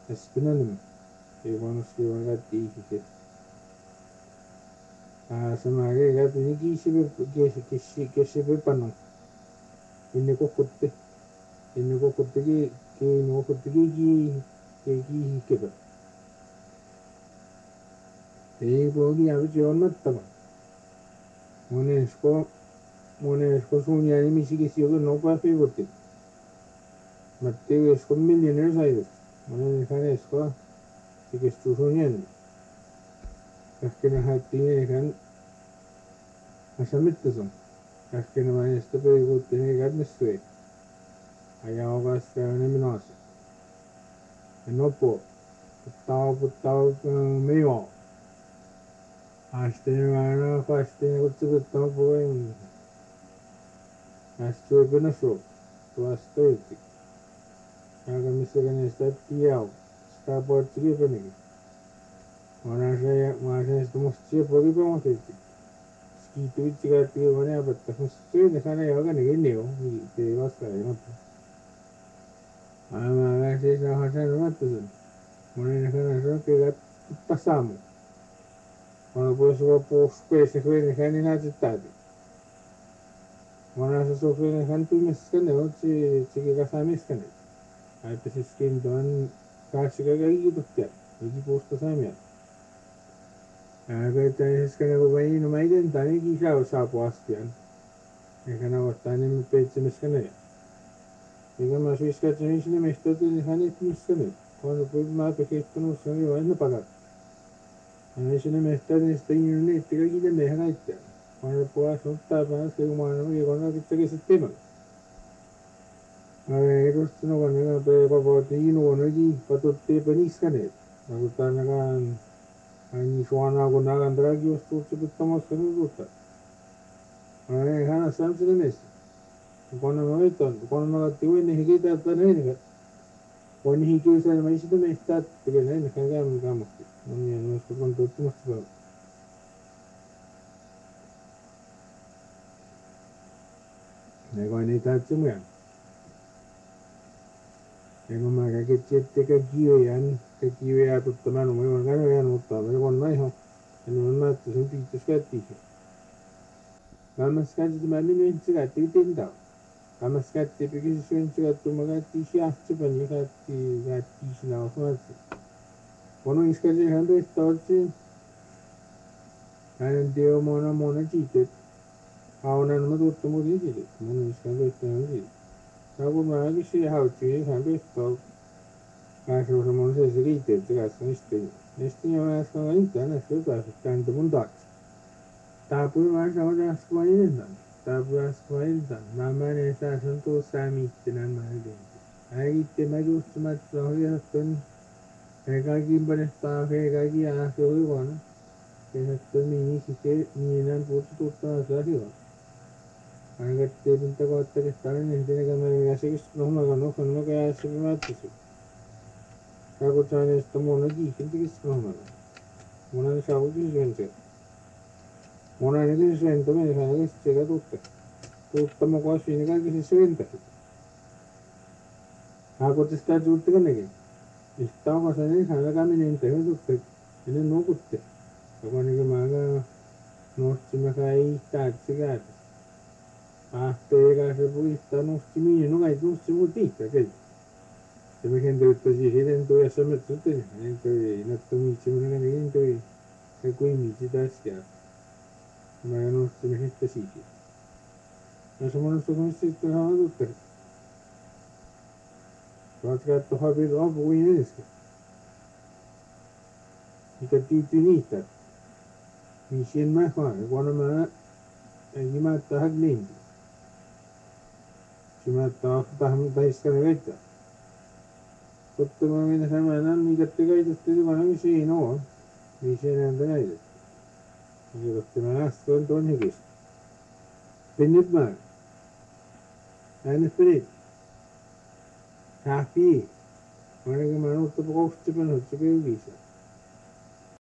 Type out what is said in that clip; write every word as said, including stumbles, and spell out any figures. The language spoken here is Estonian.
aspinanum Ivanus Ivangati Samage got the Gishi Keshipano in the Kokuti in the Kokutigi in Okutigi Kiki Kipper. They bogey average on Matama. Monesco Monesco Sunia Michigan no favorite. Matteo Esco millionaires I Monesco Chickes to Sunian. After had teen as a mythism. After my stupid good thing at this way. I always found him in us. And no poor. Tau Tau Mayo. I stay around fasting with the top going. I still been a show. Was thirty. I got Michigan step out. Stop out to give me. When I say my sense the most cheap for the wanted. Ski to it got the one, but the most strange the kind of organ again knew. They was very up. I'm a say no Hassan Matson. When I got Passamo. Quando poi si può spese quelle che hanno accettato. Quando si sono quelle che hanno mescane, oggi si che casa mescane. Hai preso skin don cazzo che hai tutti. Oggi posto sai me. Hai che mescane con vai non mai dentane chi sa sa postian. E che na vattane mi pezzo mescane. E che ma si scaccia mi si ne sto di hanno mescane. Quando poi ma perché non sono io non pagato. I should have missed this thing you need to get in the night. One of the poor some type of one of you want to take a table. I was to know one of the about the Unogi, but to tape an iscanet. I would turn again and if one I would not and drag you to the Thomas Ruta. I had a something in this. One of my turn, one of the two in he get at the name. When he gives a message to me, start to get in the Hangam. Non è stato tutto mostrato. Ne con i tazzi muoiono. E non magari che c'è che chiude, che chiude tutto mano, ma magari è non sta, ma con noi ho. E non è stato sempre scatti. Ma ma scatti ma mi non si scatti tenda. Ma scatti perché si sono scatti magari si asce per gli scatti, scatti si no, Quando in scaglie hanno storci, hanno Dio mona mona cite, ha una non tutto morire, non in scaglie stanno lì. Dopo magari si ha ucciso, hanno storci, ma se uno non si srite, si gastano stelle. E stiamo a scuola interna, si usa tanto puntato. Dopo ma siamo già a scuola interna, dopo a scuola interna, mamma ne sa sono tu samitte nel mare dentro. Hai che ma giusto ma sono Kaki beresta kaki anak seorang mana, kerana ni kita ni nan putus putus asal dia. Agar kita minta kau tak sekarang ni kita nak mana asyik nama kau, kau kaya asyik macam tu. Kalau cakap ni semua lagi kita kisah nama. Mana ni siapa tu sebentar. Mana ni tu sebentar ni saya ni cakap tu tak. Tu temu kau sini kan kisah sebentar. Aku tu sekarang jujur kan lagi. Estaba pasando en cada caminante de usted en el no usted cuando que maga no se me cae taxi gat hasta llegar a ser budista no se me no hay no se budista que se me gente que se dice dentro de esa metode dentro de no te me se me cae dentro de que quindi ci da sia ma non se me gente sì non sono non sono si sta tutto Quatro to have it up we is. Ika titinita. Mi sien ma kwa, wana ma e ma ta haglin. Si ma ta ta ham ta iskana gaita. Tutto ma mi na sama na mi gatte gaita tutti ma mi si no. Mi sien andana ide. Mi gatte ma asto to ni gis. Pinit ma. Ana pinit. Happy. Mana ke mana tu pokok cepat, cepat bisa.